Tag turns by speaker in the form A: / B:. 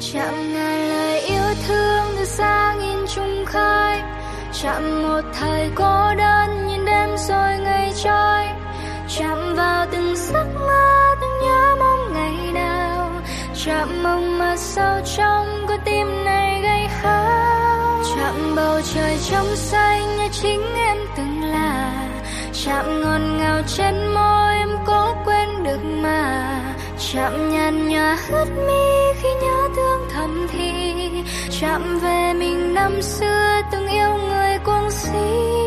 A: Chạm ngàn lời yêu thương từ xa nghìn trùng khơi, chạm một thời cô đơn nhìn đêm rồi ngày trôi, chạm vào từng giấc mơ từng nhớ mong ngày nào, chạm mong mà sâu trong con tim này gây hao, chạm bầu trời trong xanh như chính em từng là, chạm ngọt ngào trên môi em cố quên được mà, chạm nhàn nhòa ướt mi khi nhớ thương thầm thì, chạm về mình năm xưa từng yêu người cuồng si.